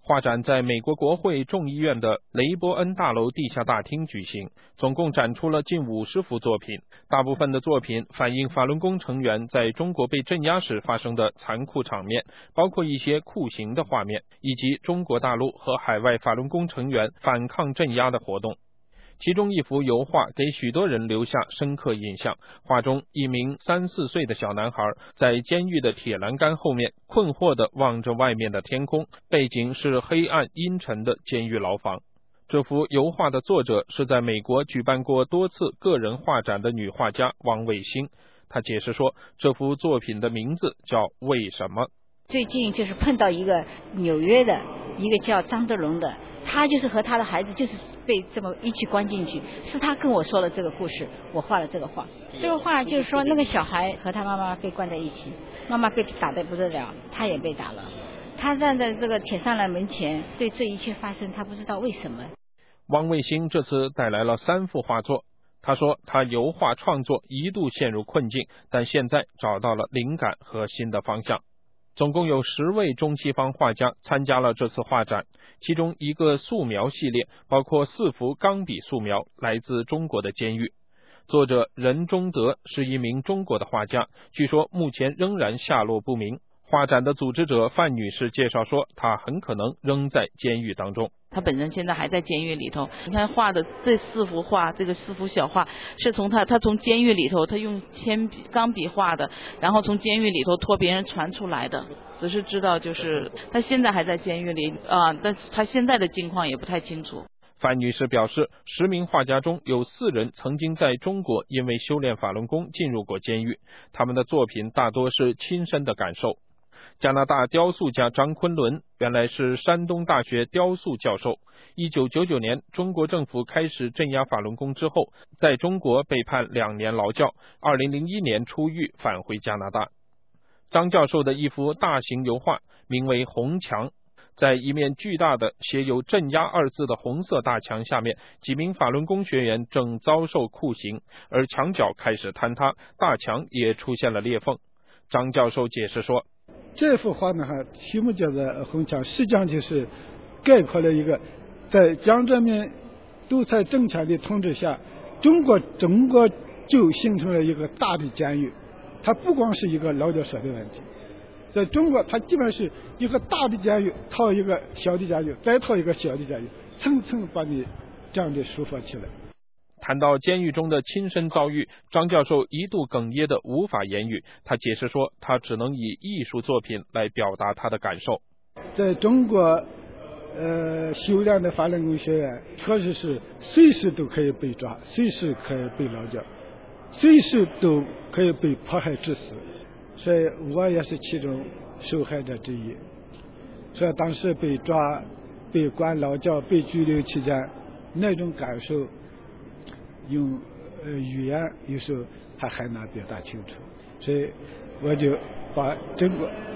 画展在美国国会众议院的雷伯恩大楼地下大厅举行，总共展出了近50幅作品，大部分的作品反映法轮功成员在中国被镇压时发生的残酷场面，包括一些酷刑的画面，以及中国大陆和海外法轮功成员反抗镇压的活动。其中一幅油画给许多人留下深刻印象，画中一名3、4岁的小男孩在监狱的铁栏杆后面困惑地望着外面的天空，背景是黑暗阴沉的监狱牢房。这幅油画的作者是在美国举办过多次个人画展的女画家王卫星，她解释说，这幅作品的名字叫为什么。 最近就是碰到一个纽约的一个叫张德龙的，他就是和他的孩子就是被这么一起关进去，是他跟我说了这个故事，我画了这个画。这个画就是说那个小孩和他妈妈被关在一起，妈妈被打得不得了，他也被打了，他站在这个铁栅栏门前，对这一切发生他不知道为什么。 王卫星这次带来了3幅画作，他说他油画创作一度陷入困境，但现在找到了灵感和新的方向。总共有10位中西方画家参加了这次画展，其中一个素描系列包括4幅钢笔素描，来自中国的监狱。作者任忠德是一名中国的画家，据说目前仍然下落不明。画展的组织者范女士介绍说，她很可能仍在监狱当中。 他本人现在还在监狱里头，你看画的这4幅画，这个4幅小画是从他从监狱里头，他用钢笔画的，然后从监狱里头托别人传出来的，只是知道就是他现在还在监狱里但是他现在的境况也不太清楚。 范女士表示，10名画家中有4人曾经在中国因为修炼法轮功进入过监狱，他们的作品大多是亲身的感受。加拿大雕塑家张昆仑原来是山东大学雕塑教授，1999年中国政府开始镇压法轮功之后，在中国被判2年劳教，2001年出狱返回加拿大。张教授的一幅大型油画名为红墙，在一面巨大的写有镇压2字的红色大墙下面，几名法轮功学员正遭受酷刑，而墙角开始坍塌，大墙也出现了裂缝。张教授解释说， 这幅画呢，题目叫做红墙，实际上就是概括了一个在江泽民独裁政权的统治下，中国就形成了一个大的监狱。它不光是一个劳教所的问题，在中国它基本上是一个大的监狱套一个小的监狱，再套一个小的监狱，层层把你这样的束缚起来。 谈到监狱中的亲身遭遇，张教授一度哽咽的无法言语。他解释说，他只能以艺术作品来表达他的感受。 在中国，修炼的法轮功学员确实是随时都可以被抓，随时可以被劳教，随时都可以被迫害致死。所以我也是其中受害者之一。所以当时被抓、被关劳教、被拘留期间，那种感受用语言有时候还很难表达清楚，所以我就把整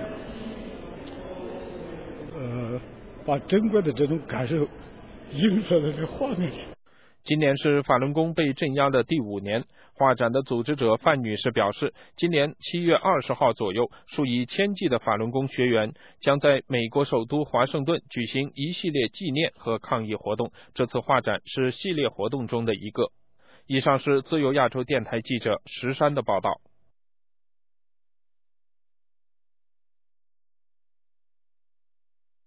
个的这种感受映射在这画面上。 今年是法轮功被镇压的第5年，画展的组织者范女士表示，今年7月20号左右，数以千计的法轮功学员将在美国首都华盛顿举行一系列纪念和抗议活动，这次画展是系列活动中的一个。以上是自由亚洲电台记者石山的报道。